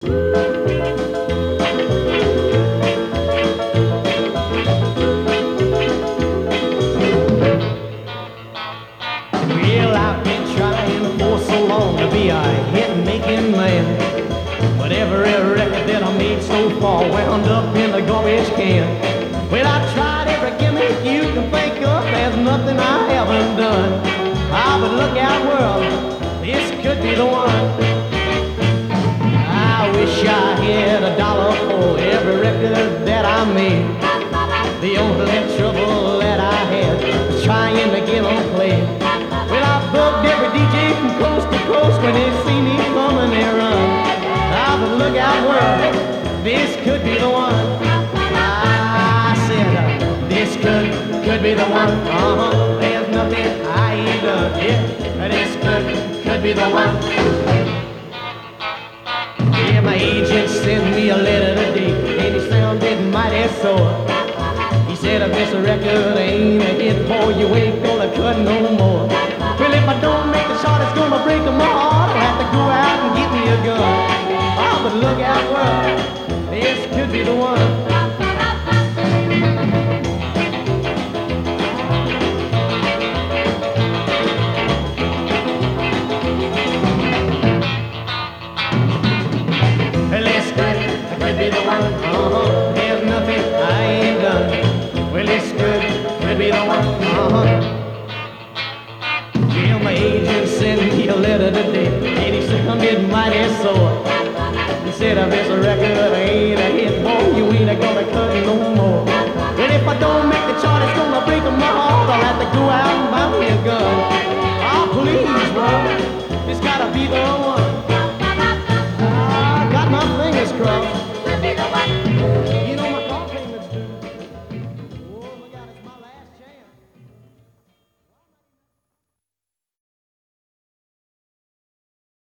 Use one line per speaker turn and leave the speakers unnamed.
Well, I've been trying for so long to be a hit-making man, but every record that I made so far wound up in the garbage can. Well, I tried every gimmick you can think of, there's nothing I haven't done. Ah, but look out, world, this could be the one. I wish I had a dollar for every record that I made. The only trouble that I had was trying to get on play. Well, I bugged every DJ from coast to coast when they see me coming, they run. Ah, but look out, world, this could be the one. I said, this could be the one. There's nothing I ain't done. Yeah, this could be the one. Yeah, my agent sent me a letter today, and he sounded mighty sore. He said, if this record ain't a hit, boy, you ain't gonna cut no more. Well, if I don't make the chart, it's gonna break my heart. I'll have to go out and get me a gun. Oh, but look out, world, this could be the one. Well, this could be the one. There's nothing I ain't done. Well, this could be the one. Well, my agent sent me a letter today, and he sounded mighty sore. He said, if this record ain't a hit, boy, you ain't gonna cut no more. Well, if I don't make the chart, it's gonna break my heart. I'll have to go out and buy me a gun. Oh, please, world, this gotta be the one. I got my fingers crossed.